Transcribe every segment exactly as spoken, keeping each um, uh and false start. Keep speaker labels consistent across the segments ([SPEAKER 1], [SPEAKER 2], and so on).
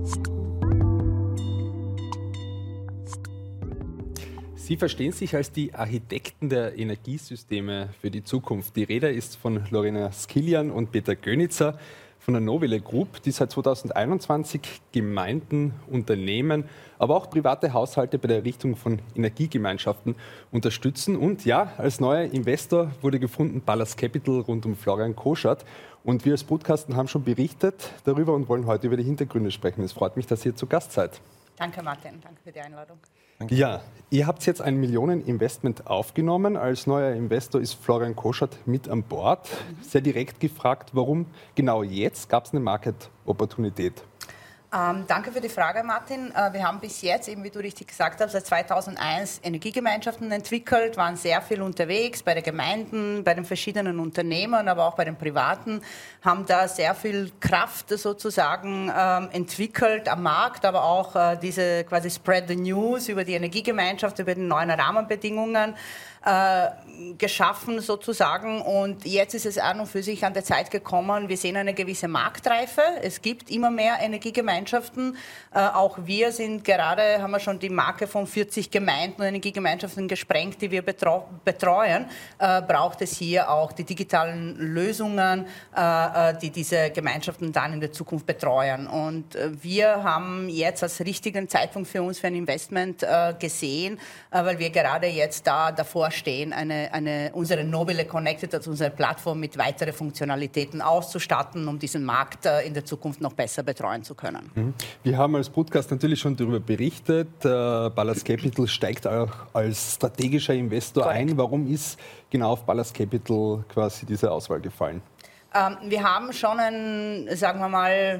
[SPEAKER 1] Sie verstehen sich als die Architekten der Energiesysteme für die Zukunft. Die Rede ist von Lorena Skilian und Peter Gönitzer von der Nobile Group, die seit zweitausendeinundzwanzig Gemeinden, Unternehmen, aber auch private Haushalte bei der Errichtung von Energiegemeinschaften unterstützen. Und ja, als neuer Investor wurde gefunden Pallas Capital rund um Florian Koschert. Und wir als Podcasten haben schon berichtet darüber und wollen heute über die Hintergründe sprechen. Es freut mich, dass ihr zu Gast seid.
[SPEAKER 2] Danke, Martin. Danke für die Einladung.
[SPEAKER 1] Danke. Ja, ihr habt jetzt ein Millionen-Investment aufgenommen. Als neuer Investor ist Florian Koschert mit an Bord. Mhm. Sehr direkt gefragt, warum genau jetzt? Gab es eine Market-Opportunität?
[SPEAKER 2] Ähm, danke für die Frage, Martin. Äh, wir haben bis jetzt, eben wie du richtig gesagt hast, seit zweitausendeins Energiegemeinschaften entwickelt, waren sehr viel unterwegs bei den Gemeinden, bei den verschiedenen Unternehmen, aber auch bei den Privaten, haben da sehr viel Kraft sozusagen ähm, entwickelt am Markt, aber auch äh, diese quasi Spread the News über die Energiegemeinschaft, über die neuen Rahmenbedingungen äh, geschaffen sozusagen. Und jetzt ist es an und für sich an der Zeit gekommen, wir sehen eine gewisse Marktreife. Es gibt immer mehr Energiegemeinschaften. Äh, auch wir sind gerade, haben wir schon die Marke von vierzig Gemeinden und Energiegemeinschaften gesprengt, die wir betreu- betreuen. Äh, braucht es hier auch die digitalen Lösungen, äh, die diese Gemeinschaften dann in der Zukunft betreuen. Und äh, wir haben jetzt als richtigen Zeitpunkt für uns für ein Investment äh, gesehen, äh, weil wir gerade jetzt da davor stehen, eine, eine, unsere Nobile Connected, also unsere Plattform mit weiteren Funktionalitäten auszustatten, um diesen Markt äh, in der Zukunft noch besser betreuen zu können.
[SPEAKER 1] Mhm. Wir haben als Podcast natürlich schon darüber berichtet. Äh, Pallas Capital steigt auch als strategischer Investor Correct. ein. Warum ist genau auf Pallas Capital quasi diese Auswahl gefallen?
[SPEAKER 2] Ähm, wir haben schon ein, sagen wir mal,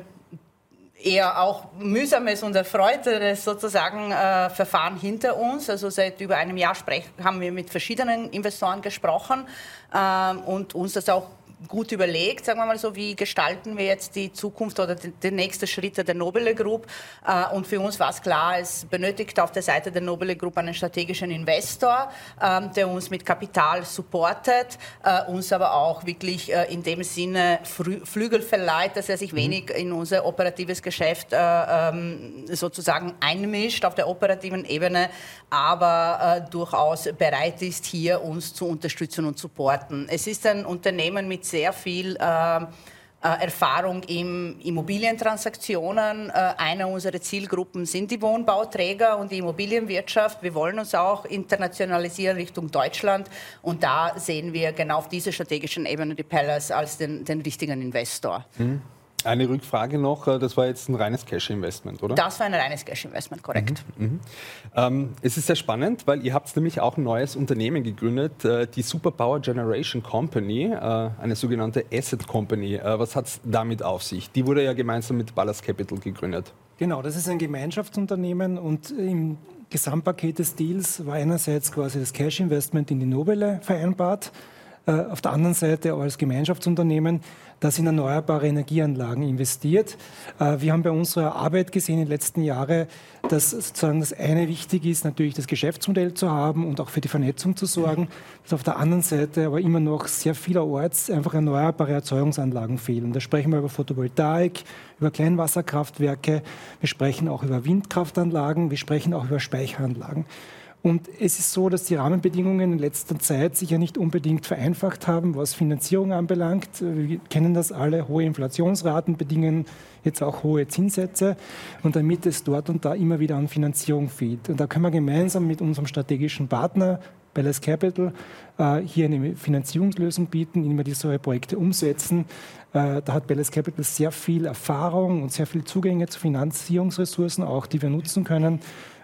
[SPEAKER 2] eher auch mühsames und erfreuteres sozusagen äh, Verfahren hinter uns. Also seit über einem Jahr sprech, haben wir mit verschiedenen Investoren gesprochen ähm, und uns das auch gut überlegt, sagen wir mal so, wie gestalten wir jetzt die Zukunft oder die, die nächsten Schritte der Nobile Group. Äh, und für uns war es klar, es benötigt auf der Seite der Nobile Group einen strategischen Investor, äh, der uns mit Kapital supportet, äh, uns aber auch wirklich äh, in dem Sinne Frü- Flügel verleiht, dass er sich wenig in unser operatives Geschäft äh, ähm, sozusagen einmischt auf der operativen Ebene, aber äh, durchaus bereit ist, hier uns zu unterstützen und supporten. Es ist ein Unternehmen mit sehr viel äh, Erfahrung in Immobilientransaktionen. Äh, eine unserer Zielgruppen sind die Wohnbauträger und die Immobilienwirtschaft. Wir wollen uns auch internationalisieren Richtung Deutschland und da sehen wir genau auf dieser strategischen Ebene die Pallas als den, den richtigen Investor.
[SPEAKER 1] Mhm. Eine Rückfrage noch, das war jetzt ein reines Cash-Investment, oder?
[SPEAKER 2] Das war ein reines Cash-Investment, korrekt.
[SPEAKER 1] Mhm, mhm. Ähm, es ist sehr spannend, weil ihr habt nämlich auch ein neues Unternehmen gegründet, äh, die Superpower Generation Company, äh, eine sogenannte Asset Company. Äh, was hat es damit auf sich? Die wurde ja gemeinsam mit Pallas Capital gegründet.
[SPEAKER 3] Genau, das ist ein Gemeinschaftsunternehmen und im Gesamtpaket des Deals war einerseits quasi das Cash-Investment in die Nobile vereinbart, äh, auf der anderen Seite als Gemeinschaftsunternehmen, das in erneuerbare Energieanlagen investiert. Wir haben bei unserer Arbeit gesehen in den letzten Jahren, dass sozusagen das eine wichtig ist, natürlich das Geschäftsmodell zu haben und auch für die Vernetzung zu sorgen, dass auf der anderen Seite aber immer noch sehr vielerorts einfach erneuerbare Erzeugungsanlagen fehlen. Da sprechen wir über Photovoltaik, über Kleinwasserkraftwerke, wir sprechen auch über Windkraftanlagen, wir sprechen auch über Speicheranlagen. Und es ist so, dass die Rahmenbedingungen in letzter Zeit sich ja nicht unbedingt vereinfacht haben, was Finanzierung anbelangt. Wir kennen das alle, hohe Inflationsraten bedingen jetzt auch hohe Zinssätze und damit es dort und da immer wieder an Finanzierung fehlt. Und da können wir gemeinsam mit unserem strategischen Partner Pallas Capital äh, hier eine Finanzierungslösung bieten, indem wir diese Projekte umsetzen. Äh, da hat Pallas Capital sehr viel Erfahrung und sehr viel Zugänge zu Finanzierungsressourcen, auch die wir nutzen können.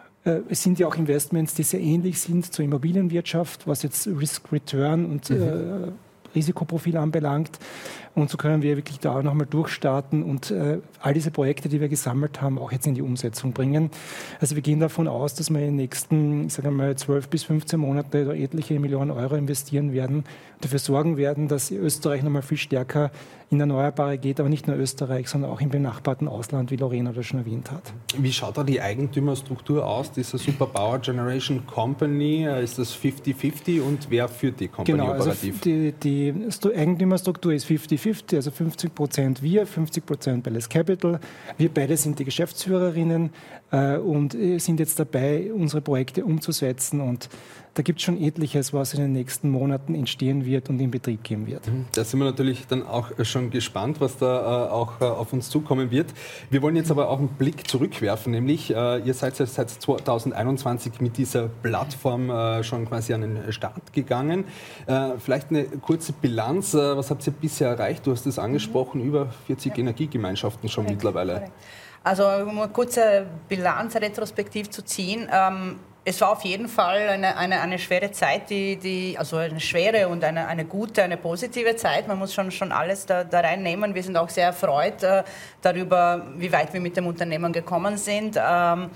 [SPEAKER 3] Es sind ja auch Investments, die sehr ähnlich sind zur Immobilienwirtschaft, was jetzt Risk-Return und mhm. äh, Risikoprofil anbelangt. Und so können wir wirklich da auch nochmal durchstarten und äh, all diese Projekte, die wir gesammelt haben, auch jetzt in die Umsetzung bringen. Also wir gehen davon aus, dass wir in den nächsten, ich sage mal, zwölf bis fünfzehn Monate da etliche Millionen Euro investieren werden, dafür sorgen werden, dass Österreich nochmal viel stärker in Erneuerbare geht, aber nicht nur Österreich, sondern auch im benachbarten Ausland, wie Lorena das schon erwähnt hat.
[SPEAKER 1] Wie schaut da die Eigentümerstruktur aus, dieser Superpower Generation Company? Ist das fünfzig fünfzig und wer führt die Company
[SPEAKER 3] genau,
[SPEAKER 1] operativ?
[SPEAKER 3] Also die, die die Eigentümerstruktur ist fünfzig fünfzig, also fünfzig Prozent wir, fünfzig Prozent Bellus Capital. Wir beide sind die Geschäftsführerinnen äh, und sind jetzt dabei, unsere Projekte umzusetzen. Und da gibt es schon etliches, was in den nächsten Monaten entstehen wird und in Betrieb gehen wird.
[SPEAKER 1] Da sind wir natürlich dann auch schon gespannt, was da äh, auch äh, auf uns zukommen wird. Wir wollen jetzt aber auch einen Blick zurückwerfen, nämlich äh, ihr seid seit zweitausendeinundzwanzig mit dieser Plattform äh, schon quasi an den Start gegangen. Äh, vielleicht eine kurze Bilanz, äh, was habt ihr bisher erreicht? Du hast es angesprochen, mhm. über vierzig ja. Energiegemeinschaften schon korrekt, mittlerweile. Korrekt.
[SPEAKER 2] Also um eine kurze Bilanz retrospektiv zu ziehen, ähm, es war auf jeden Fall eine, eine, eine schwere Zeit, die, die, also eine schwere und eine, eine gute, eine positive Zeit. Man muss schon, schon alles da, da reinnehmen. Wir sind auch sehr erfreut äh, darüber, wie weit wir mit dem Unternehmen gekommen sind. Ähm,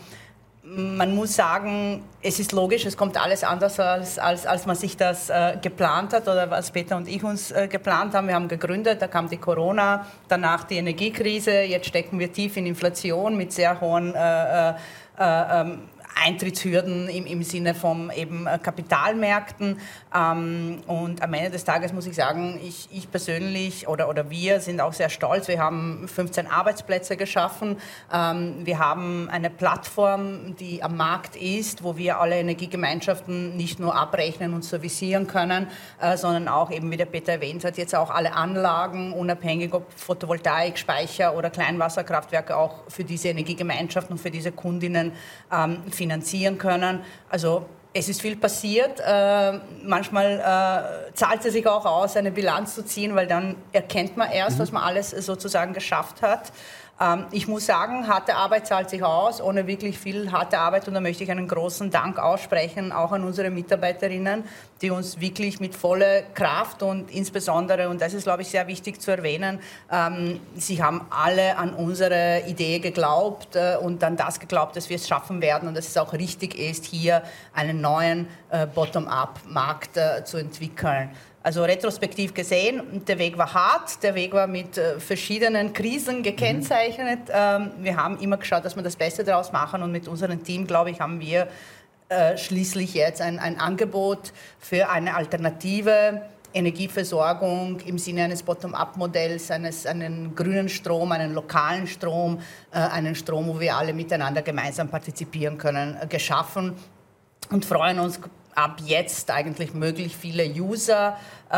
[SPEAKER 2] man muss sagen, es ist logisch, es kommt alles anders, als, als, als man sich das äh, geplant hat oder was Peter und ich uns äh, geplant haben. Wir haben gegründet, da kam die Corona, danach die Energiekrise, jetzt stecken wir tief in Inflation mit sehr hohen äh, äh, äh, Eintrittshürden im, im Sinne von eben Kapitalmärkten. Ähm, und am Ende des Tages muss ich sagen, ich, ich persönlich oder, oder wir sind auch sehr stolz. Wir haben fünfzehn Arbeitsplätze geschaffen. Ähm, wir haben eine Plattform, die am Markt ist, wo wir alle Energiegemeinschaften nicht nur abrechnen und servicieren können, äh, sondern auch, eben wie der Peter erwähnt hat, jetzt auch alle Anlagen, unabhängig ob Photovoltaik, Speicher oder Kleinwasserkraftwerke, auch für diese Energiegemeinschaften und für diese Kundinnen ähm, finanzieren können. Also es ist viel passiert. Äh, manchmal äh, zahlt es sich auch aus, eine Bilanz zu ziehen, weil dann erkennt man erst, mhm. was man alles sozusagen geschafft hat. Ähm, ich muss sagen, harte Arbeit zahlt sich aus, ohne wirklich viel harte Arbeit. Und da möchte ich einen großen Dank aussprechen, auch an unsere Mitarbeiterinnen, die uns wirklich mit voller Kraft und insbesondere, und das ist, glaube ich, sehr wichtig zu erwähnen, ähm, sie haben alle an unsere Idee geglaubt äh, und an das geglaubt, dass wir es schaffen werden und dass es auch richtig ist, hier einen neuen äh, Bottom-up-Markt äh, zu entwickeln. Also retrospektiv gesehen, der Weg war hart, der Weg war mit äh, verschiedenen Krisen gekennzeichnet. Mhm. Ähm, wir haben immer geschaut, dass wir das Beste daraus machen und mit unserem Team, glaube ich, haben wir äh, schließlich jetzt ein, ein Angebot für eine alternative Energieversorgung im Sinne eines Bottom-up-Modells, eines einen grünen Strom, einen lokalen Strom, äh, einen Strom, wo wir alle miteinander gemeinsam partizipieren können, äh, geschaffen und freuen uns ab jetzt eigentlich möglichst viele User äh,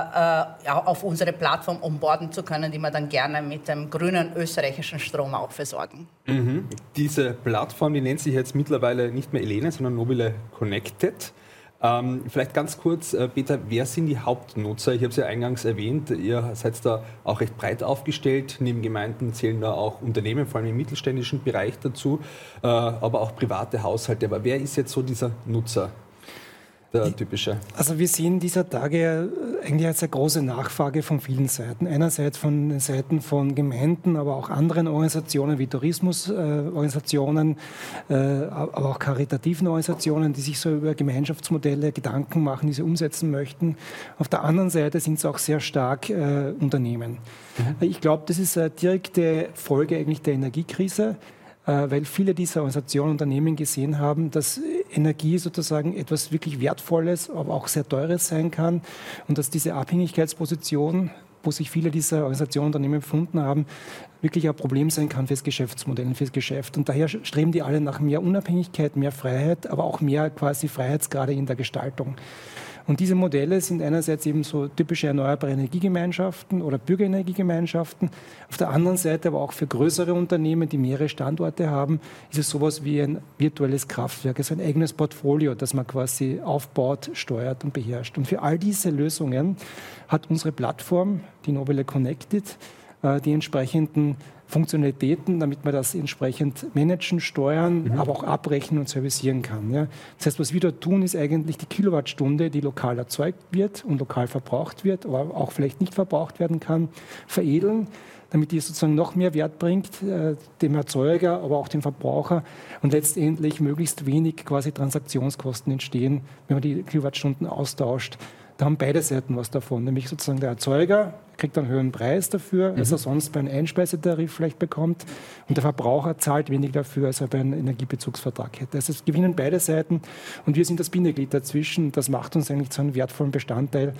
[SPEAKER 2] äh, auf unsere Plattform onboarden zu können, die wir dann gerne mit dem grünen österreichischen Strom auch versorgen.
[SPEAKER 1] Mhm. Diese Plattform, die nennt sich jetzt mittlerweile nicht mehr Elene, sondern Nobile Connected. Ähm, vielleicht ganz kurz, äh, Peter, wer sind die Hauptnutzer? Ich habe es ja eingangs erwähnt, ihr seid da auch recht breit aufgestellt. Neben Gemeinden zählen da auch Unternehmen, vor allem im mittelständischen Bereich dazu, äh, aber auch private Haushalte. Aber wer ist jetzt so dieser Nutzer? Der typische.
[SPEAKER 3] Also wir sehen dieser Tage eigentlich als eine große Nachfrage von vielen Seiten. Einerseits von den Seiten von Gemeinden, aber auch anderen Organisationen wie Tourismusorganisationen, äh, aber auch karitativen Organisationen, die sich so über Gemeinschaftsmodelle Gedanken machen, die sie umsetzen möchten. Auf der anderen Seite sind es auch sehr stark äh, Unternehmen. Mhm. Ich glaube, das ist eine direkte Folge eigentlich der Energiekrise, weil viele dieser Organisationen und Unternehmen gesehen haben, dass Energie sozusagen etwas wirklich Wertvolles, aber auch sehr Teures sein kann und dass diese Abhängigkeitsposition, wo sich viele dieser Organisationen und Unternehmen befunden haben, wirklich ein Problem sein kann fürs Geschäftsmodell und fürs Geschäft. Und daher streben die alle nach mehr Unabhängigkeit, mehr Freiheit, aber auch mehr quasi Freiheitsgrade in der Gestaltung. Und diese Modelle sind einerseits eben so typische erneuerbare Energiegemeinschaften oder Bürgerenergiegemeinschaften. Auf der anderen Seite aber auch für größere Unternehmen, die mehrere Standorte haben, ist es sowas wie ein virtuelles Kraftwerk, also ein eigenes Portfolio, das man quasi aufbaut, steuert und beherrscht. Und für all diese Lösungen hat unsere Plattform, die Nobile Connected, die entsprechenden Funktionalitäten, damit man das entsprechend managen, steuern, mhm. aber auch abrechnen und servicieren kann. Ja. Das heißt, was wir dort tun, ist eigentlich die Kilowattstunde, die lokal erzeugt wird und lokal verbraucht wird, aber auch vielleicht nicht verbraucht werden kann, veredeln, damit die sozusagen noch mehr Wert bringt, äh, dem Erzeuger, aber auch dem Verbraucher und letztendlich möglichst wenig quasi Transaktionskosten entstehen, wenn man die Kilowattstunden austauscht. Da haben beide Seiten was davon, nämlich sozusagen der Erzeuger kriegt einen höheren Preis dafür, mhm. als er sonst bei einem Einspeisetarif vielleicht bekommt und der Verbraucher zahlt weniger dafür, als er bei einem Energiebezugsvertrag hätte. Also es gewinnen beide Seiten und wir sind das Bindeglied dazwischen. Das macht uns eigentlich zu einem wertvollen Bestandteil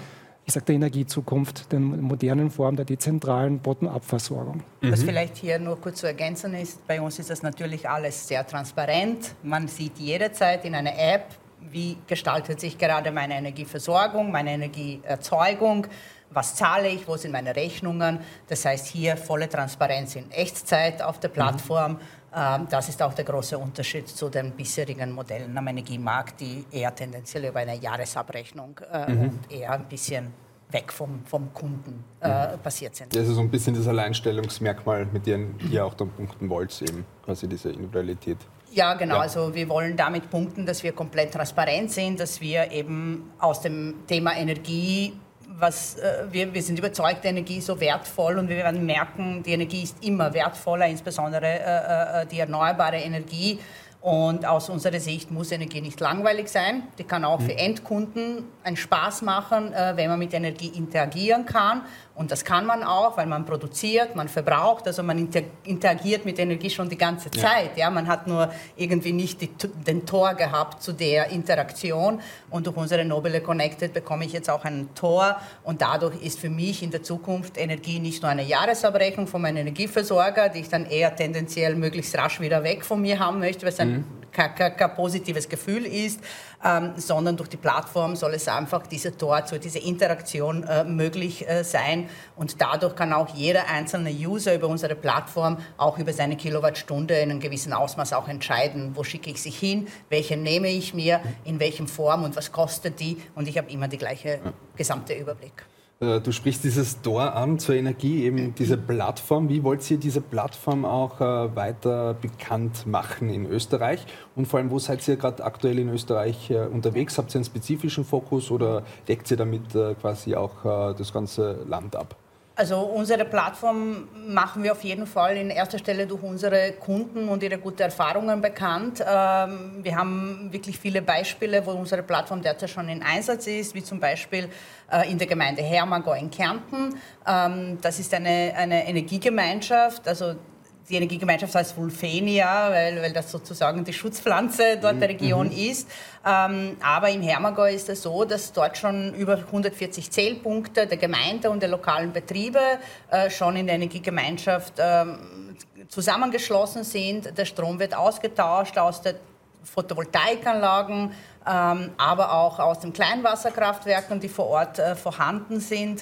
[SPEAKER 3] ich sage, der Energiezukunft, der modernen Form der dezentralen Bottom-up-Versorgung.
[SPEAKER 2] Was vielleicht hier nur kurz zu ergänzen ist, bei uns ist das natürlich alles sehr transparent. Man sieht jederzeit in einer App, wie gestaltet sich gerade meine Energieversorgung, meine Energieerzeugung, was zahle ich, wo sind meine Rechnungen. Das heißt, hier volle Transparenz in Echtzeit auf der Plattform. Mhm. Das ist auch der große Unterschied zu den bisherigen Modellen am Energiemarkt, die eher tendenziell über eine Jahresabrechnung äh, mhm. und eher ein bisschen weg vom, vom Kunden äh, passiert sind.
[SPEAKER 1] Das ist so ein bisschen das Alleinstellungsmerkmal, mit dem ihr auch dann punkten wollt, eben quasi diese Individualität.
[SPEAKER 2] Ja, genau. Ja. Also wir wollen damit punkten, dass wir komplett transparent sind, dass wir eben aus dem Thema Energie, was äh, wir, wir sind überzeugt, Energie ist so wertvoll und wir werden merken, die Energie ist immer wertvoller, insbesondere äh, äh, die erneuerbare Energie. Und aus unserer Sicht muss Energie nicht langweilig sein. Die kann auch für Endkunden einen Spaß machen, wenn man mit Energie interagieren kann. Und das kann man auch, weil man produziert, man verbraucht. Also man interagiert mit Energie schon die ganze Zeit. Ja. Ja, man hat nur irgendwie nicht die, den Tor gehabt zu der Interaktion. Und durch unsere Nobile Connected bekomme ich jetzt auch ein Tor. Und dadurch ist für mich in der Zukunft Energie nicht nur eine Jahresabrechnung von meinem Energieversorger, die ich dann eher tendenziell möglichst rasch wieder weg von mir haben möchte, weil es ein kein, kein, kein positives Gefühl ist, ähm, sondern durch die Plattform soll es einfach diese Tor zu dieser Interaktion äh, möglich äh, sein und dadurch kann auch jeder einzelne User über unsere Plattform auch über seine Kilowattstunde in einem gewissen Ausmaß auch entscheiden, wo schicke ich sie hin, welche nehme ich mir, in welchem Form und was kostet die und ich habe immer die gleiche gesamte Überblick.
[SPEAKER 1] Du sprichst dieses Tor an zur Energie, eben diese Plattform. Wie wollt ihr diese Plattform auch äh, weiter bekannt machen in Österreich? Und vor allem, wo seid ihr gerade aktuell in Österreich äh, unterwegs? Habt ihr einen spezifischen Fokus oder deckt ihr damit äh, quasi auch äh, das ganze Land ab?
[SPEAKER 2] Also unsere Plattform machen wir auf jeden Fall in erster Stelle durch unsere Kunden und ihre guten Erfahrungen bekannt. Ähm, wir haben wirklich viele Beispiele, wo unsere Plattform derzeit schon in Einsatz ist, wie zum Beispiel äh, in der Gemeinde Hermagau in Kärnten. Ähm, das ist eine, eine Energiegemeinschaft, also die Energiegemeinschaft heißt Wulfenia, weil, weil das sozusagen die Schutzpflanze dort der Region mhm. ist. Ähm, aber im Hermagau ist es so, dass dort schon über hundertvierzig Zählpunkte der Gemeinde und der lokalen Betriebe äh, schon in der Energiegemeinschaft ähm, zusammengeschlossen sind. Der Strom wird ausgetauscht aus den Photovoltaikanlagen, ähm, aber auch aus den Kleinwasserkraftwerken, die vor Ort äh, vorhanden sind.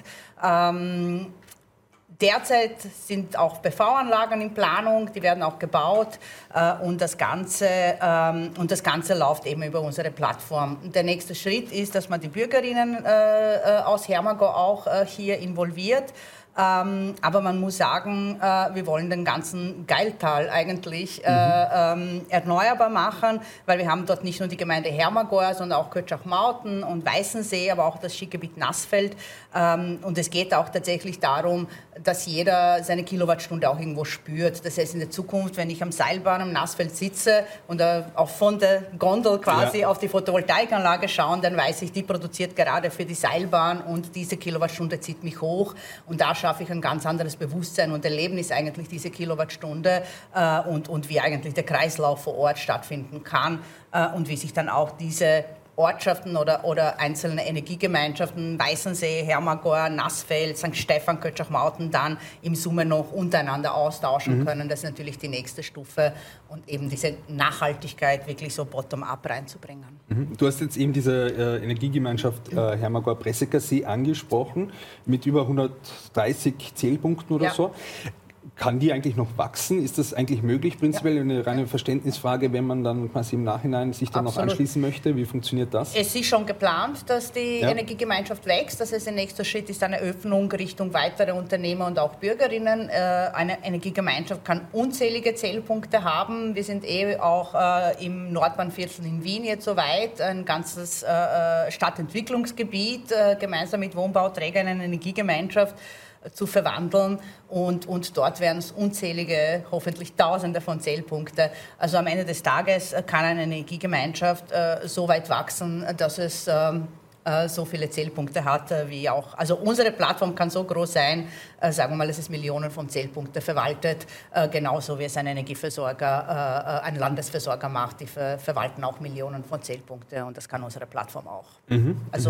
[SPEAKER 2] Ähm, Derzeit sind auch P V-Anlagen in Planung, die werden auch gebaut äh, und, das Ganze, ähm, und das Ganze läuft eben über unsere Plattform. Der nächste Schritt ist, dass man die Bürgerinnen äh, aus Hermagau auch äh, hier involviert. Ähm, aber man muss sagen, äh, wir wollen den ganzen Gailtal eigentlich äh, ähm, erneuerbar machen, weil wir haben dort nicht nur die Gemeinde Hermagau, sondern auch Kötschach-Mauten und Weißensee, aber auch das Skigebiet Nassfeld. Ähm, und es geht auch tatsächlich darum, dass jeder seine Kilowattstunde auch irgendwo spürt. Das heißt, in der Zukunft, wenn ich am Seilbahn am Nassfeld sitze und äh, auch von der Gondel quasi ja. auf die Photovoltaikanlage schauen, dann weiß ich, die produziert gerade für die Seilbahn und diese Kilowattstunde zieht mich hoch. Und da schaffe ich ein ganz anderes Bewusstsein und Erlebnis eigentlich diese Kilowattstunde äh, und, und wie eigentlich der Kreislauf vor Ort stattfinden kann äh, und wie sich dann auch diese Ortschaften oder, oder einzelne Energiegemeinschaften, Weißensee, Hermagau, Nassfeld, Sankt Stephan, Kötschach-Mauten dann im Summe noch untereinander austauschen mhm. können. Das ist natürlich die nächste Stufe und eben diese Nachhaltigkeit wirklich so bottom-up reinzubringen.
[SPEAKER 1] Mhm. Du hast jetzt eben diese äh, Energiegemeinschaft äh, Hermagau-Pressegger-See angesprochen mit über hundertdreißig Zählpunkten oder ja. so. Kann die eigentlich noch wachsen? Ist das eigentlich möglich, prinzipiell? Ja. Eine reine Verständnisfrage, wenn man dann quasi im Nachhinein sich dann Absolut. noch anschließen möchte. Wie funktioniert das?
[SPEAKER 2] Es ist schon geplant, dass die ja. Energiegemeinschaft wächst. Das heißt, der nächste Schritt ist eine Öffnung Richtung weitere Unternehmer und auch Bürgerinnen. Eine Energiegemeinschaft kann unzählige Zählpunkte haben. Wir sind eh auch im Nordbahnviertel in Wien jetzt soweit, ein ganzes Stadtentwicklungsgebiet, gemeinsam mit Wohnbauträgern eine Energiegemeinschaft zu verwandeln und, und dort werden es unzählige, hoffentlich Tausende von Zählpunkte. Also am Ende des Tages kann eine Energiegemeinschaft äh, so weit wachsen, dass es ähm, äh, so viele Zählpunkte hat, äh, wie auch. Also unsere Plattform kann so groß sein, äh, sagen wir mal, dass es Millionen von Zählpunkten verwaltet, äh, genauso wie es ein Energieversorger, äh, ein Landesversorger macht. Die ver verwalten auch Millionen von Zählpunkten und das kann unsere Plattform auch. Mhm. Also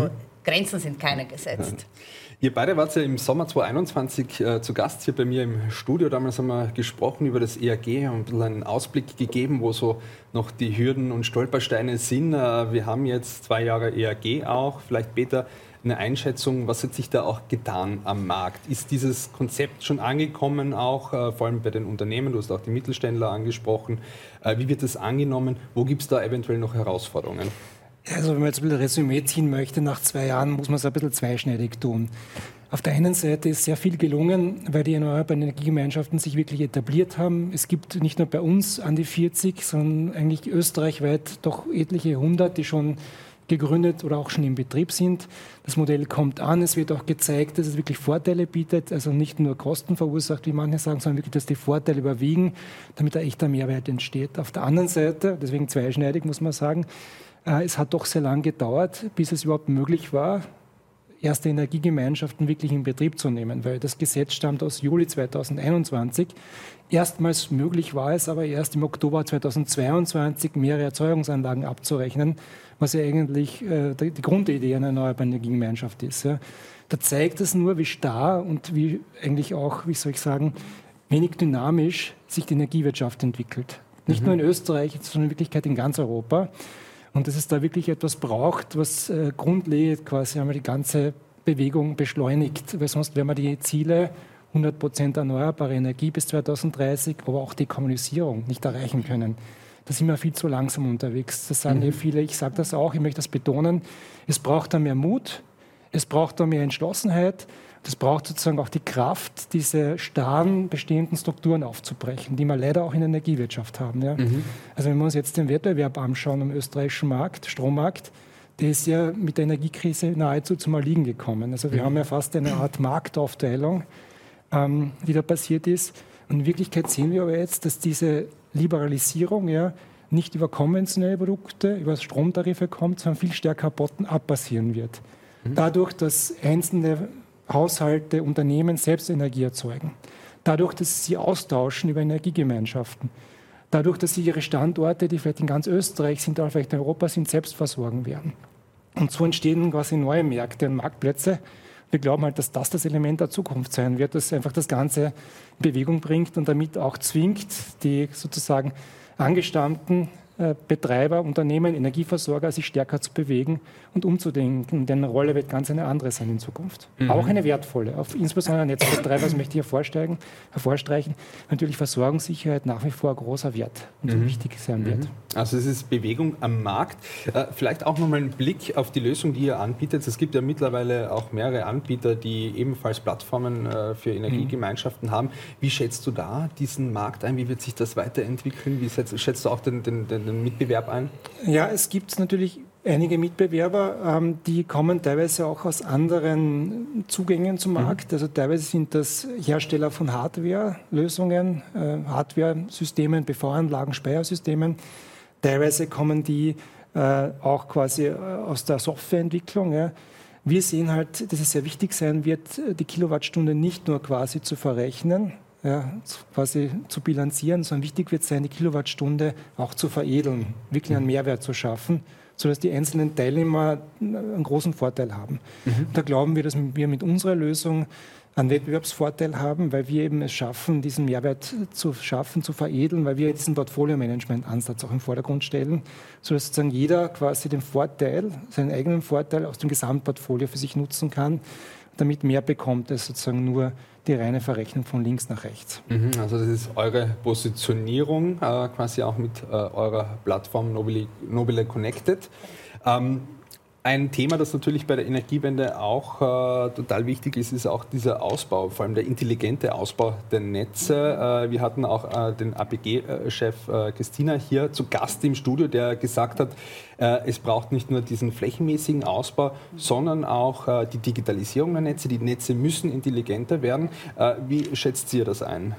[SPEAKER 2] Grenzen sind keine gesetzt.
[SPEAKER 1] Ihr beide wart ja im Sommer zweitausendeinundzwanzig äh, zu Gast hier bei mir im Studio. Damals haben wir gesprochen über das E A G, haben ein bisschen einen Ausblick gegeben, wo so noch die Hürden und Stolpersteine sind. Äh, wir haben jetzt zwei Jahre E A G auch. Vielleicht, Peter, eine Einschätzung, was hat sich da auch getan am Markt? Ist dieses Konzept schon angekommen, auch äh, vor allem bei den Unternehmen? Du hast auch die Mittelständler angesprochen. Äh, wie wird das angenommen? Wo gibt es da eventuell noch Herausforderungen?
[SPEAKER 3] Also wenn man jetzt ein bisschen Resümee ziehen möchte, nach zwei Jahren muss man es ein bisschen zweischneidig tun. Auf der einen Seite ist sehr viel gelungen, weil die erneuerbaren Energiegemeinschaften sich wirklich etabliert haben. Es gibt nicht nur bei uns an die vierzig, sondern eigentlich österreichweit doch etliche hundert, die schon gegründet oder auch schon im Betrieb sind. Das Modell kommt an. Es wird auch gezeigt, dass es wirklich Vorteile bietet, also nicht nur Kosten verursacht, wie manche sagen, sondern wirklich, dass die Vorteile überwiegen, damit ein echter Mehrwert entsteht. Auf der anderen Seite, deswegen zweischneidig muss man sagen, es hat doch sehr lange gedauert, bis es überhaupt möglich war, erste Energiegemeinschaften wirklich in Betrieb zu nehmen, weil das Gesetz stammt aus Juli zweitausendeinundzwanzig. Erstmals möglich war es aber erst im Oktober zweitausendzweiundzwanzig, mehrere Erzeugungsanlagen abzurechnen, was ja eigentlich äh, die Grundidee einer erneuerbaren Energiegemeinschaft ist. Ja. Da zeigt es nur, wie starr und wie eigentlich auch, wie soll ich sagen, wenig dynamisch sich die Energiewirtschaft entwickelt. Nicht mhm. nur in Österreich, sondern in Wirklichkeit in ganz Europa. Und dass es da wirklich etwas braucht, was äh, grundlegend quasi einmal die ganze Bewegung beschleunigt. Weil sonst werden wir die Ziele hundert Prozent erneuerbare Energie bis zweitausenddreißig, aber auch Dekarbonisierung nicht erreichen können. Da sind wir viel zu langsam unterwegs. Das sagen mhm. hier viele, ich sage das auch, ich möchte das betonen. Es braucht da mehr Mut, es braucht da mehr Entschlossenheit. Es braucht sozusagen auch die Kraft, diese starren bestehenden Strukturen aufzubrechen, die wir leider auch in der Energiewirtschaft haben. Ja. Mhm. Also wenn wir uns jetzt den Wettbewerb anschauen am österreichischen Markt, Strommarkt, der ist ja mit der Energiekrise nahezu zum Erliegen gekommen. Also wir mhm. haben ja fast eine Art Marktaufteilung, ähm, die da passiert ist. Und in Wirklichkeit sehen wir aber jetzt, dass diese Liberalisierung ja nicht über konventionelle Produkte, über Stromtarife kommt, sondern viel stärker bottom-up passieren wird. Mhm. Dadurch, dass einzelne Haushalte, Unternehmen selbst Energie erzeugen. Dadurch, dass sie austauschen über Energiegemeinschaften. Dadurch, dass sie ihre Standorte, die vielleicht in ganz Österreich sind, oder vielleicht in Europa sind, selbst versorgen werden. Und so entstehen quasi neue Märkte und Marktplätze. Wir glauben halt, dass das das Element der Zukunft sein wird, das einfach das Ganze in Bewegung bringt und damit auch zwingt, die sozusagen angestammten Betreiber, Unternehmen, Energieversorger sich stärker zu bewegen und umzudenken. Denn eine Rolle wird ganz eine andere sein in Zukunft. Mhm. Auch eine wertvolle. Auf insbesondere Netzbetreiber, das möchte ich hervorsteigen, hervorstreichen, natürlich Versorgungssicherheit nach wie vor ein großer Wert und mhm. wichtig sein wird.
[SPEAKER 1] Mhm. Also es ist Bewegung am Markt. Äh, vielleicht auch nochmal ein Blick auf die Lösung, die ihr anbietet. Es gibt ja mittlerweile auch mehrere Anbieter, die ebenfalls Plattformen äh, für Energiegemeinschaften mhm. haben. Wie schätzt du da diesen Markt ein? Wie wird sich das weiterentwickeln? Wie schätzt, schätzt du auch den, den, den den Mitbewerb ein?
[SPEAKER 3] Ja, es gibt natürlich einige Mitbewerber, ähm, die kommen teilweise auch aus anderen Zugängen zum Markt. Mhm. Also teilweise sind das Hersteller von Hardware-Lösungen, äh, Hardware-Systemen, B V-Anlagen, Speichersystemen. Teilweise kommen die äh, auch quasi aus der Softwareentwicklung. Ja. Wir sehen halt, dass es sehr wichtig sein wird, die Kilowattstunde nicht nur quasi zu verrechnen, ja, quasi zu bilanzieren, sondern wichtig wird sein, die Kilowattstunde auch zu veredeln, wirklich einen Mehrwert zu schaffen, sodass die einzelnen Teilnehmer einen großen Vorteil haben. Mhm. Da glauben wir, dass wir mit unserer Lösung einen Wettbewerbsvorteil haben, weil wir eben es schaffen, diesen Mehrwert zu schaffen, zu veredeln, weil wir diesen Portfolio-Management-Ansatz auch im Vordergrund stellen, sodass sozusagen jeder quasi den Vorteil, seinen eigenen Vorteil aus dem Gesamtportfolio für sich nutzen kann, damit mehr bekommt als sozusagen nur die reine Verrechnung von links nach rechts.
[SPEAKER 1] Mhm, also das ist eure Positionierung, äh, quasi auch mit äh, eurer Plattform Nobile, Nobile Connected. Ähm, Ein Thema, das natürlich bei der Energiewende auch äh, total wichtig ist, ist auch dieser Ausbau, vor allem der intelligente Ausbau der Netze. Äh, wir hatten auch äh, den A P G-Chef äh, Christina hier zu Gast im Studio, der gesagt hat, äh, es braucht nicht nur diesen flächenmäßigen Ausbau, sondern auch äh, die Digitalisierung der Netze. Die Netze müssen intelligenter werden. Äh, wie schätzt ihr das ein?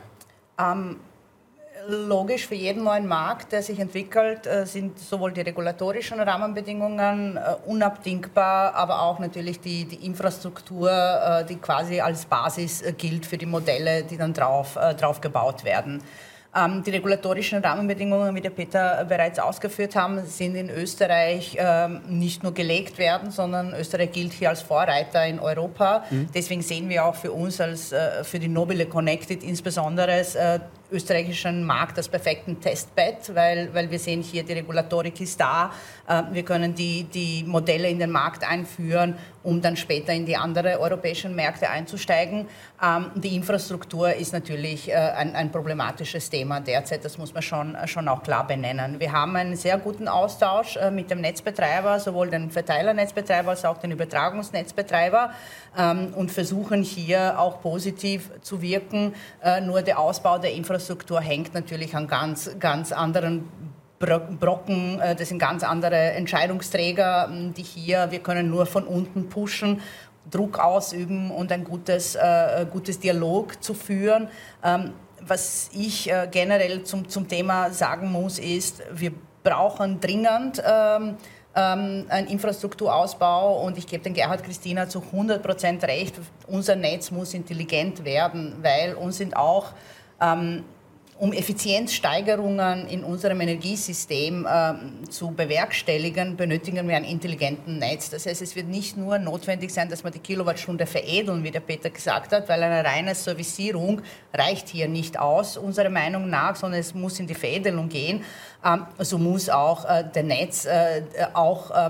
[SPEAKER 2] Um Logisch, für jeden neuen Markt, der sich entwickelt, sind sowohl die regulatorischen Rahmenbedingungen unabdingbar, aber auch natürlich die, die Infrastruktur, die quasi als Basis gilt für die Modelle, die dann drauf, drauf gebaut werden. Ähm, die regulatorischen Rahmenbedingungen, wie der Peter bereits ausgeführt haben, sind in Österreich ähm, nicht nur gelegt werden, sondern Österreich gilt hier als Vorreiter in Europa. Mhm. Deswegen sehen wir auch für uns, als äh, für die Nobile Connected insbesondere, äh, österreichischen Markt als perfekten Testbed, weil, weil wir sehen hier, die Regulatorik ist da. Äh, wir können die, die Modelle in den Markt einführen, um dann später in die anderen europäischen Märkte einzusteigen. Ähm, die Infrastruktur ist natürlich äh, ein, ein problematisches Thema derzeit, das muss man schon, schon auch klar benennen. Wir haben einen sehr guten Austausch äh, mit dem Netzbetreiber, sowohl den Verteilernetzbetreiber als auch den Übertragungsnetzbetreiber, ähm, und versuchen hier auch positiv zu wirken. Äh, nur der Ausbau der Infrastruktur hängt natürlich an ganz, ganz anderen Brocken, das sind ganz andere Entscheidungsträger, die hier, wir können nur von unten pushen, Druck ausüben und ein gutes, äh, gutes Dialog zu führen. Ähm, was ich äh, generell zum, zum Thema sagen muss, ist, wir brauchen dringend ähm, ähm, einen Infrastrukturausbau und ich gebe den Gerhard Christina zu hundert Prozent recht, unser Netz muss intelligent werden, weil uns sind auch ähm, um Effizienzsteigerungen in unserem Energiesystem äh, zu bewerkstelligen, benötigen wir einen intelligenten Netz. Das heißt, es wird nicht nur notwendig sein, dass wir die Kilowattstunde veredeln, wie der Peter gesagt hat, weil eine reine Servicierung reicht hier nicht aus, unserer Meinung nach, sondern es muss in die Veredelung gehen. Ähm, so muss auch äh, der Netz äh, auch äh,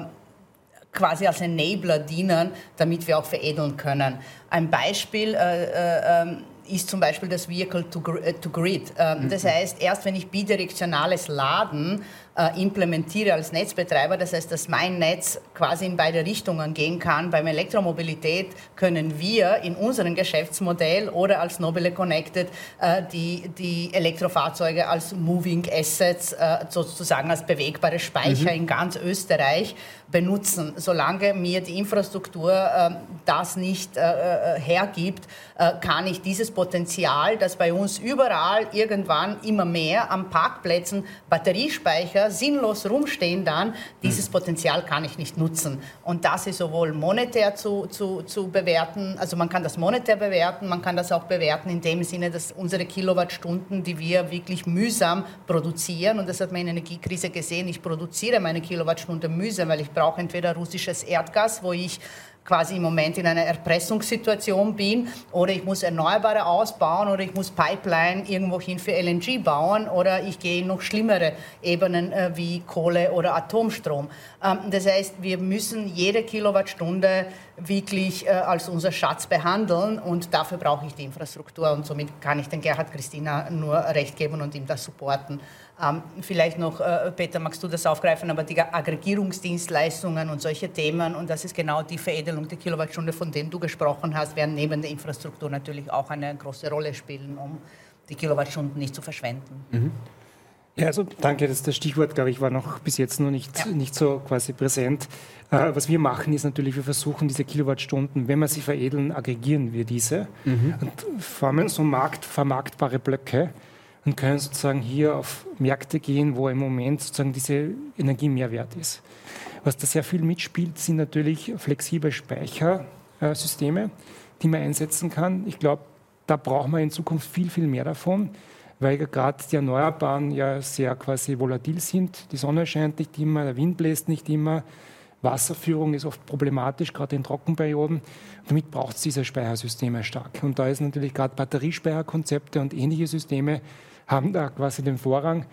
[SPEAKER 2] quasi als Enabler dienen, damit wir auch veredeln können. Ein Beispiel äh, äh, ist zum Beispiel das Vehicle-to-Grid. Ähm, das heißt, erst wenn ich bidirektionales Laden äh, implementiere als Netzbetreiber, das heißt, dass mein Netz quasi in beide Richtungen gehen kann. Beim Elektromobilität können wir in unserem Geschäftsmodell oder als Nobile Connected äh, die, die Elektrofahrzeuge als Moving Assets, äh, sozusagen als bewegbare Speicher mhm. in ganz Österreich benutzen. Solange mir die Infrastruktur äh, das nicht äh, hergibt, äh, kann ich dieses Potenzial, das bei uns überall irgendwann immer mehr an Parkplätzen Batteriespeicher sinnlos rumstehen dann, dieses Potenzial kann ich nicht nutzen. Und das ist sowohl monetär zu, zu, zu bewerten, also man kann das monetär bewerten, man kann das auch bewerten in dem Sinne, dass unsere Kilowattstunden, die wir wirklich mühsam produzieren, und das hat man in der Energiekrise gesehen, ich produziere meine Kilowattstunde mühsam, weil ich brauche entweder russisches Erdgas, wo ich quasi im Moment in einer Erpressungssituation bin, oder ich muss Erneuerbare ausbauen oder ich muss Pipeline irgendwohin für L N G bauen oder ich gehe in noch schlimmere Ebenen äh, wie Kohle oder Atomstrom. Ähm, das heißt, wir müssen jede Kilowattstunde wirklich äh, als unser Schatz behandeln und dafür brauche ich die Infrastruktur und somit kann ich den Gerhard Christina nur recht geben und ihm das supporten. Ähm, vielleicht noch, äh, Peter, magst du das aufgreifen, aber die Aggregierungsdienstleistungen und solche Themen, und das ist genau die Veredelung der Kilowattstunde, von denen du gesprochen hast, werden neben der Infrastruktur natürlich auch eine große Rolle spielen, um die Kilowattstunden nicht zu verschwenden.
[SPEAKER 3] Mhm. Ja, also danke, das, das Stichwort, glaube ich, war noch bis jetzt noch nicht, ja. nicht so quasi präsent. Äh, was wir machen, ist natürlich, wir versuchen diese Kilowattstunden, wenn wir sie veredeln, aggregieren wir diese mhm. und formen so markt, vermarktbare Blöcke und können sozusagen hier auf Märkte gehen, wo im Moment sozusagen diese Energie Mehrwert ist. Was da sehr viel mitspielt, sind natürlich flexible Speichersysteme, die man einsetzen kann. Ich glaube, da brauchen wir in Zukunft viel, viel mehr davon, weil gerade die Erneuerbaren ja sehr quasi volatil sind. Die Sonne scheint nicht immer, der Wind bläst nicht immer. Wasserführung ist oft problematisch, gerade in Trockenperioden. Damit braucht es diese Speichersysteme stark. Und da ist natürlich gerade Batteriespeicherkonzepte und ähnliche Systeme haben da quasi den Vorrang.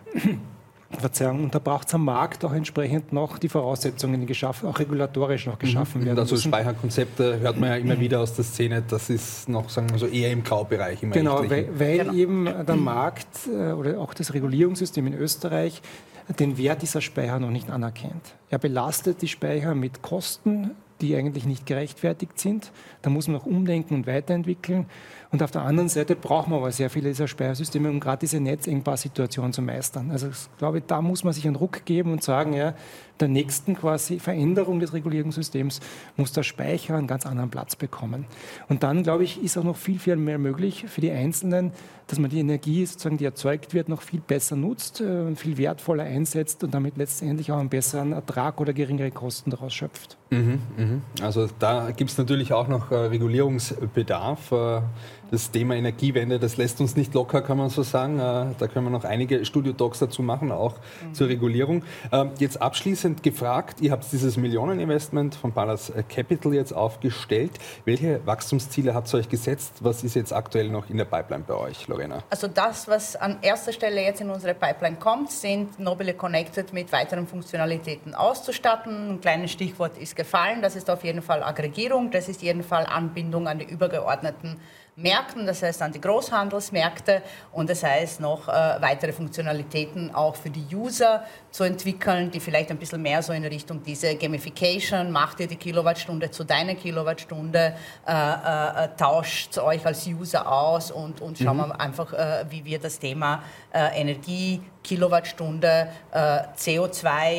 [SPEAKER 3] Verzeihung, und da braucht es am Markt auch entsprechend noch die Voraussetzungen, die geschaffen, auch regulatorisch noch geschaffen werden
[SPEAKER 1] also
[SPEAKER 3] müssen.
[SPEAKER 1] Speicherkonzepte hört man ja immer wieder aus der Szene, das ist noch, sagen wir so, eher im Graubereich. Im
[SPEAKER 3] genau, weil, weil genau. eben der Markt äh, oder auch das Regulierungssystem in Österreich den Wert dieser Speicher noch nicht anerkennt. Er belastet die Speicher mit Kosten, die eigentlich nicht gerechtfertigt sind. Da muss man auch umdenken und weiterentwickeln. Und auf der anderen Seite braucht man aber sehr viele dieser Speichersysteme, um gerade diese Netzengpass-Situation zu meistern. Also ich glaube, da muss man sich einen Ruck geben und sagen, ja, der nächsten quasi Veränderung des Regulierungssystems muss der Speicher einen ganz anderen Platz bekommen. Und dann, glaube ich, ist auch noch viel, viel mehr möglich für die Einzelnen, dass man die Energie, sozusagen, die erzeugt wird, noch viel besser nutzt, viel wertvoller einsetzt und damit letztendlich auch einen besseren Ertrag oder geringere Kosten daraus schöpft.
[SPEAKER 1] Mhm, mh. Also da gibt es natürlich auch noch äh, Regulierungsbedarf. Äh, das Thema Energiewende, das lässt uns nicht locker, kann man so sagen. Äh, da können wir noch einige Studio-Talks dazu machen, auch mhm. zur Regulierung. Äh, jetzt abschließend gefragt, ihr habt dieses Millioneninvestment von Palas Capital jetzt aufgestellt. Welche Wachstumsziele habt ihr euch gesetzt? Was ist jetzt aktuell noch in der Pipeline bei euch, Lorena?
[SPEAKER 2] Also das, was an erster Stelle jetzt in unsere Pipeline kommt, sind Nobile Connected mit weiteren Funktionalitäten auszustatten. Ein kleines Stichwort ist gefallen. Das ist auf jeden Fall Aggregierung, das ist auf jeden Fall Anbindung an die übergeordneten Märkten, das heißt an die Großhandelsmärkte und das heißt noch äh, weitere Funktionalitäten auch für die User zu entwickeln, die vielleicht ein bisschen mehr so in Richtung diese Gamification, macht ihr die Kilowattstunde zu deiner Kilowattstunde, äh, äh, tauscht euch als User aus und, und schauen wir mhm. einfach, äh, wie wir das Thema äh, Energie, Kilowattstunde, äh, C O zwei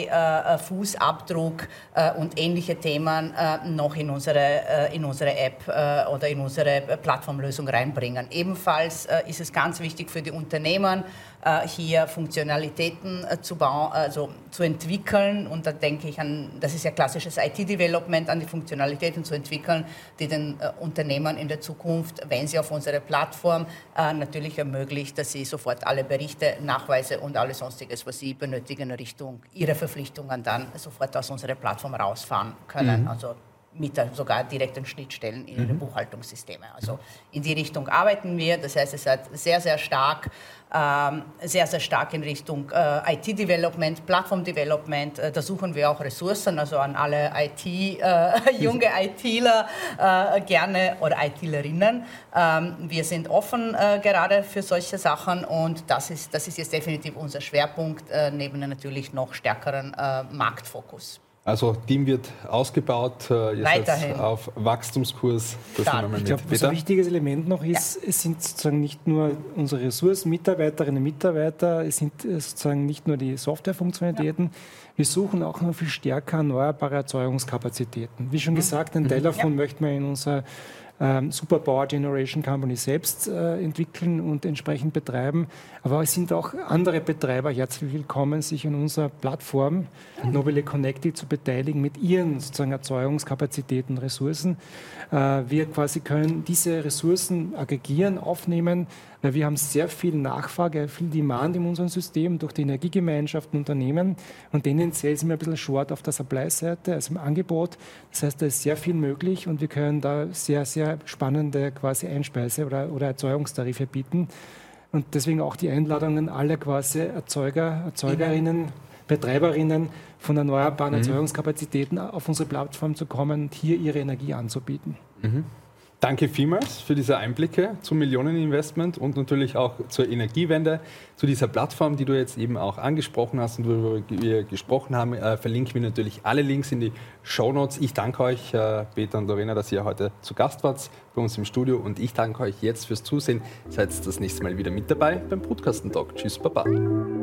[SPEAKER 2] Fußabdruck äh, und ähnliche Themen äh, noch in unsere, äh, in unsere App äh, oder in unsere Plattformlösung reinbringen. Ebenfalls äh, ist es ganz wichtig für die Unternehmen, äh, hier Funktionalitäten äh, zu bauen, also zu entwickeln und da denke ich an, das ist ja klassisches I T-Development, an die Funktionalitäten zu entwickeln, die den äh, Unternehmen in der Zukunft, wenn sie auf unsere Plattform äh, natürlich ermöglicht, dass sie sofort alle Berichte, Nachweise und alles Sonstiges, was sie benötigen, in Richtung ihrer Verpflichtungen dann sofort aus unserer Plattform rausfahren können. Mhm. Also mit sogar direkten Schnittstellen in ihre mhm. Buchhaltungssysteme. Also in die Richtung arbeiten wir. Das heißt, es ist sehr, sehr stark, ähm, sehr, sehr stark in Richtung äh, I T-Development, Plattform-Development. Äh, da suchen wir auch Ressourcen, also an alle I T, äh, junge ITler äh, gerne oder ITlerinnen. Ähm, wir sind offen äh, gerade für solche Sachen und das ist, das ist jetzt definitiv unser Schwerpunkt, äh, neben natürlich noch stärkeren äh, Marktfokus.
[SPEAKER 1] Also Team wird ausgebaut, äh, ihr seid auf Wachstumskurs. Das
[SPEAKER 3] nehmen wir mal mit. Ich glaube, was ein wichtiges Element noch ist, ja. es sind sozusagen nicht nur unsere Ressourcen, Mitarbeiterinnen und Mitarbeiter, es sind sozusagen nicht nur die Softwarefunktionalitäten, ja. wir suchen auch noch viel stärker erneuerbare Erzeugungskapazitäten. Wie schon mhm. gesagt, ein Teil davon ja. möchten wir in unserer Ähm, Superpower Generation Company selbst äh, entwickeln und entsprechend betreiben. Aber es sind auch andere Betreiber herzlich willkommen, sich an unserer Plattform mhm. Nobile Connected zu beteiligen mit ihren sozusagen Erzeugungskapazitäten, Ressourcen. Äh, wir quasi können diese Ressourcen aggregieren, aufnehmen, weil wir haben sehr viel Nachfrage, viel Demand in unserem System durch die Energiegemeinschaften, Unternehmen und tendenziell sind wir ein bisschen short auf der Supply-Seite, also im Angebot. Das heißt, da ist sehr viel möglich und wir können da sehr, sehr spannende quasi Einspeise- oder, oder Erzeugungstarife bieten. Und deswegen auch die Einladung an alle quasi Erzeuger, Erzeugerinnen, Betreiberinnen von erneuerbaren mhm. Erzeugungskapazitäten auf unsere Plattform zu kommen und hier ihre Energie anzubieten. Mhm.
[SPEAKER 1] Danke vielmals für diese Einblicke zum Millioneninvestment und natürlich auch zur Energiewende, zu dieser Plattform, die du jetzt eben auch angesprochen hast und worüber wir gesprochen haben. Äh, verlinken wir natürlich alle Links in die Shownotes. Ich danke euch, äh, Peter und Lorena, dass ihr heute zu Gast wart bei uns im Studio und ich danke euch jetzt fürs Zusehen. Seid das nächste Mal wieder mit dabei beim Brutkasten-Talk. Tschüss, Baba.